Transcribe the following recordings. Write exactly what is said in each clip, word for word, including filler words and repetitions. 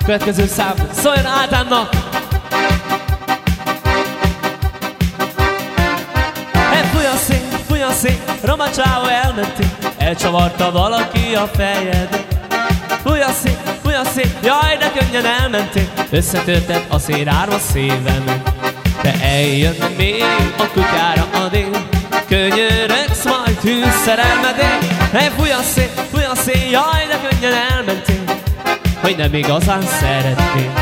Következő szám szóljon Ádámnak. Hey, fúj a szél, fúj a szél, Roma csáó elmentél, elcsavarta valaki a fejed. Fúj a szél, fúj a szél, jaj, de könnyen elmentél, összetörted a szélárva szívem. De eljön még a kutyára a dél, könyörögsz majd hűs szerelmedél. Hey, fúj a szél, fúj a szél, jaj, de könnyen elmentél, hogy nem igazán szerettél.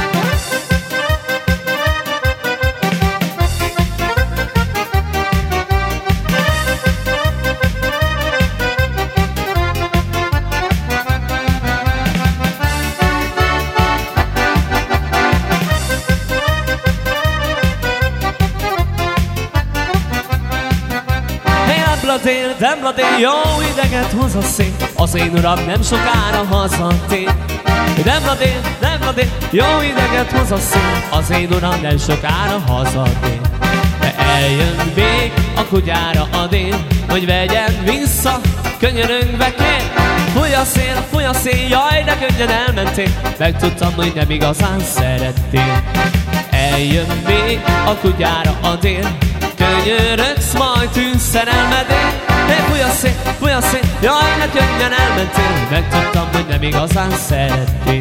Dembladél, dembladél, jó ideget hoz a szél, az én uram nem sokára hazatér. Dembladél, dembladél, jó ideget hoz a szél, az én uram nem sokára hazatér. De eljön még a kutyára a dél, hogy vegyen vissza, könyörögve kér. Fúj a szél, fúj a szél, jaj, de könnyen elmentél, megtudtam, hogy nem igazán szerettél. Eljön még a kutyára a dél, könyörögsz majd tűz szerelmedél. Hey, fúj a szél, fúj a szél, jaj, ne könnyen elmentél, megtudtam, hogy nem igazán szerettél.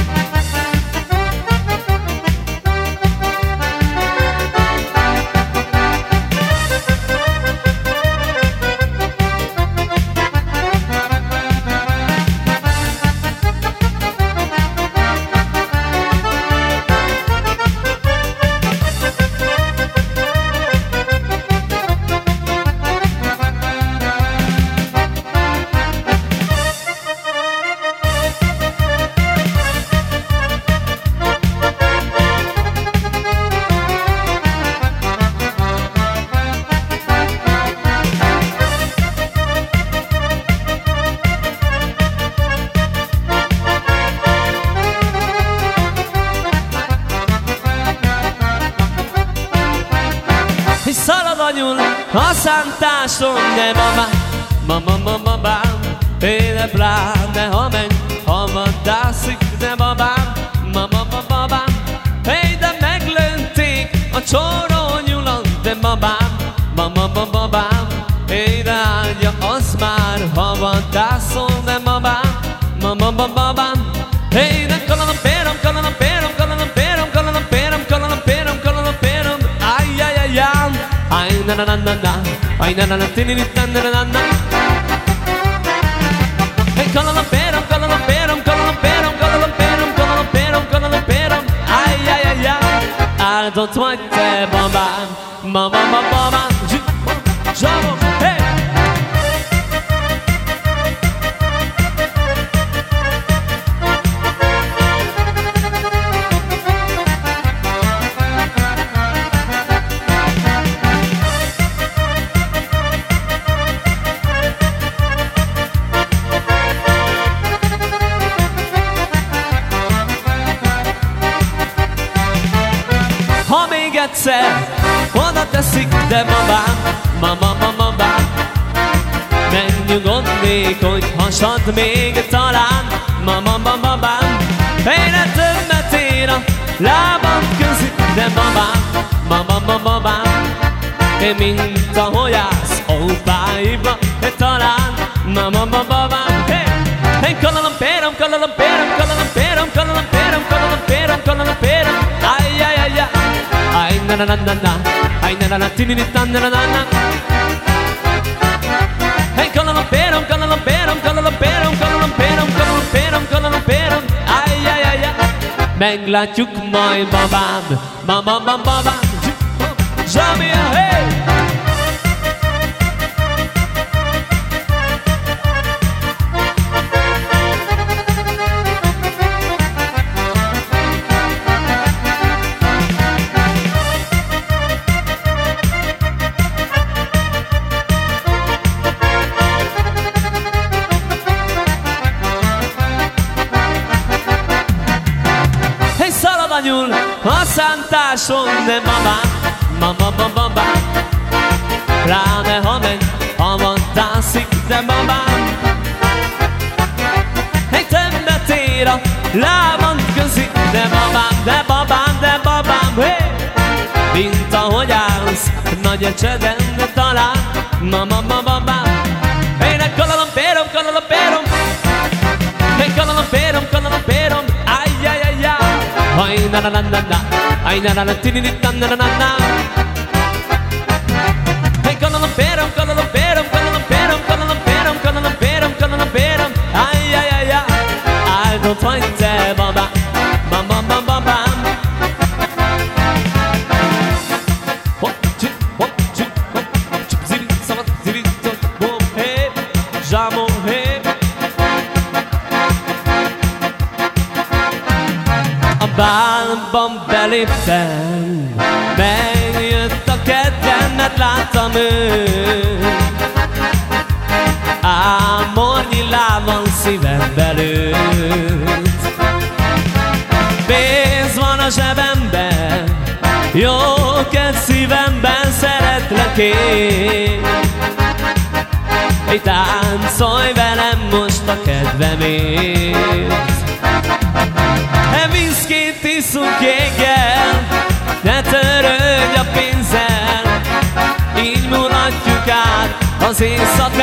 Szalad a nyúl a szántáson, de mamám, mama, mama, babám, éle pláne, ha menj, ha vadászik, de babám, mama, mama, babám, hey, de meglönték a csóró nyulat, de babám, mama, mama, babám, hey, de áldja az már, ha vadászol, de babám, mama, mama, babám, hey, de kalanam, pérom, kalanam, pérom, kalanam, pérom, kalanam, pérom, kalanam, pérom, kalanam, pérom, ay, ay, ay, ay. Ay na na na na na, ay na na na tininitan na na na. Hey, kalanam pérom, kalanam pérom, kalanam pérom, kalanam pérom, kalanam pérom, kalanam pérom. Ay ay ay ay, áldott vagy te babám, mama mama babám, zsabom, hey. Ha még egyszer oda teszik, de babám, mama, mama, babám, megnyugodnék, hogy hasad még talán, mama, mama, babám. Egyre többet ér a lábam közé, de babám, mama, mama, babám, mint a hojász ópáiba, de talán, mama, mama, babám. Hey, hey, kalanam pérom, kalanam pérom, kalanam pérom, kalanam pérom, kalanam pérom, kalanam pérom, ay, ay, ay, ay. Ay na na na na na, ay na na na tininitan na na na na. Hey, kalanam pérom, kalanam pérom, kalanam pérom, kalanam pérom, kalanam pérom, kalanam pérom, ay ay ay ay. Meglátjuk majd babám, mama mama babám, zsamia, hey! Nyúl a szántáson, de babám, mama, mama, babám, pláne ha megy, ha vadászik, de babám. Egy többet ér a lábam közé, mint ahogy állsz, nagy ecseden, de talán mama mama bá. Ének kalalom, pérom, kalalom, pérom. Hey, kalalom, pérom, kalalom, pérom. Ajjajajjaj. Aj, na na na na na. Aj, na na na tinini na na na na. Hey, kalalom, pérom, kalalom, pérom, kalalom, pérom, kalalom, pérom, kalalom, pérom, kalalom, pérom. Ajjajajjaj. Áldott vagy te, babám. Mama mama babám. A bálban beléptem, megjött a kedvem, mert láttam őt. Ámornyi láb van szívem belőtt. Pénz van a zsebemben, jó kedv szívemben, szeretlek én. Hey, táncolj velem most a kedvemért. E viszkit iszunk jéggel, ne törődj a pénzzel, így mulatjuk át az éjszakát.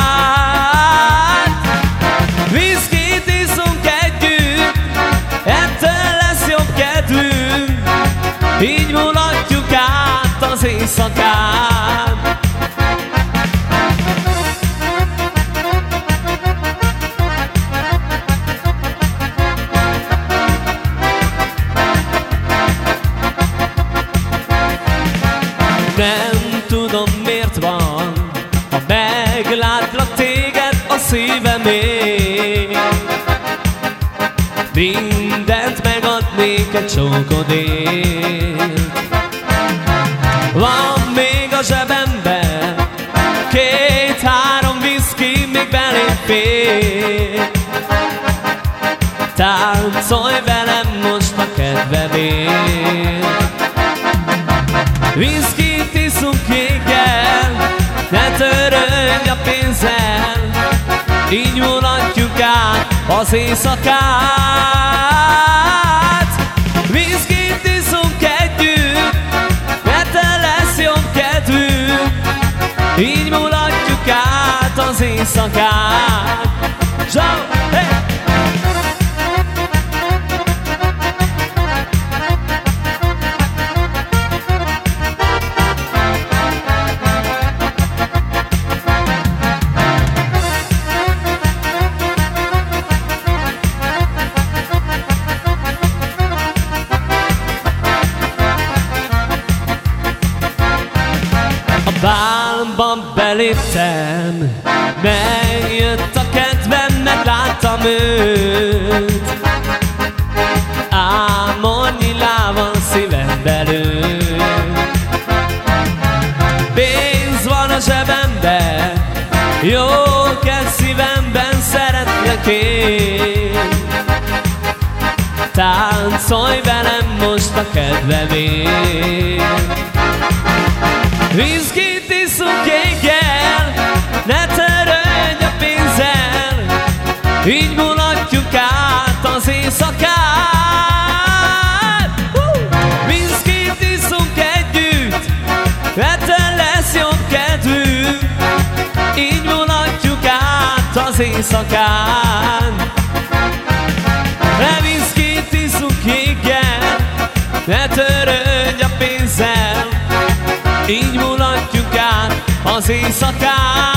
Viszkit iszunk együtt, ettől lesz jobb kedvünk, így mulatjuk át az éjszakát. Nem tudom miért van, ha meglátlak téged a szívemért. Mindent megadnék egy csókodért. Van még a zsebemben két-három viszki, még belém fér. Táncolj velem most a kedvemért. Viszkit iszunk jéggel, ne törődj a pénzzel, így mulatjuk át az éjszakát. Viszkit iszunk együtt, ettől lesz jobb kedvünk, így mulatjuk át az éjszakát. Zsau, hey! Bálban beléptem, megjött a kedvem, mert láttam őt. Ámornyi láb van szívem belőtt. Pénz van a zsebemben, jó kedv szívemben, szeretlek én. Táncolj velem most a kedvemért. Viszkit iszunk jéggel, ne törődj a pénzzel, így mulatjuk át az éjszakát. Viszkit iszunk együtt, ettől lesz jobb kedvünk, így mulatjuk át az éjszakát. De viszkit iszunk jéggel, ne törődj a pénzzel, így mulatjuk át az éjszakát.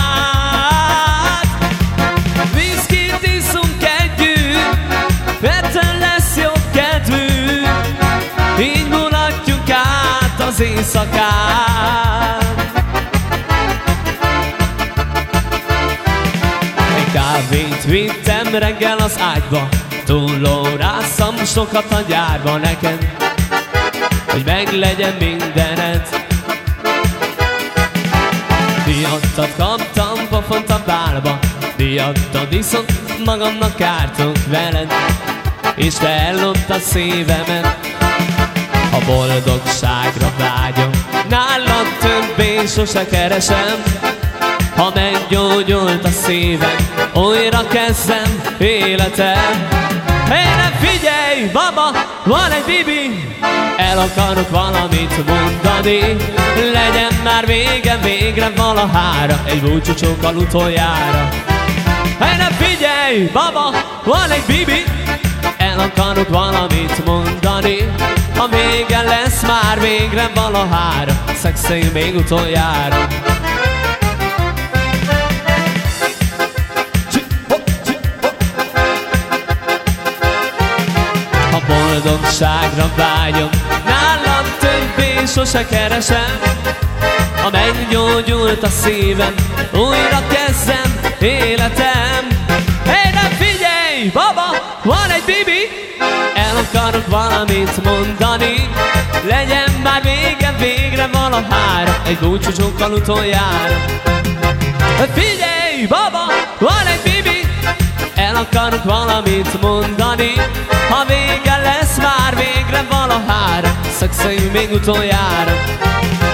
Viszkit iszunk együtt, ettől lesz jobb kedvünk, így mulatjuk át az éjszakát. Egy kávét vittem reggel az ágyba, túlórázzam sokat a gyárba neked, hogy meglegyen mindened. Miattad kaptam pofont a bálba, miattad iszok, magamnak ártok veled, és te elloptad szívemet. A boldogságra vágyom, nálad többé sose keresem. Ha meggyógyult a szívem, újra kezdem életem. Hé, ne figyelj, baba, van egy bibi, el akarok valamit mondani. Legyen már vége végre valahára, egy búcsúcsókkal utoljára. Hey, ne figyelj, baba, van egy bibi, el akarok valamit mondani. Ha vége lesz már végre valahára, szexelj még utoljára. Ha boldogságra vágyom, nálad többé sose keresem. Ha meggyógyult a szívem, újra kezdem életem. Hey, ne figyelj, baba, van egy bibi, el akarok valamit mondani. Legyen már vége végre valahára, egy búcsúcsókkal utoljára. Figyelj, baba, van egy bibi, el akarok valamit mondani. Ha vége lesz már végre valahára, szexelj még utoljára.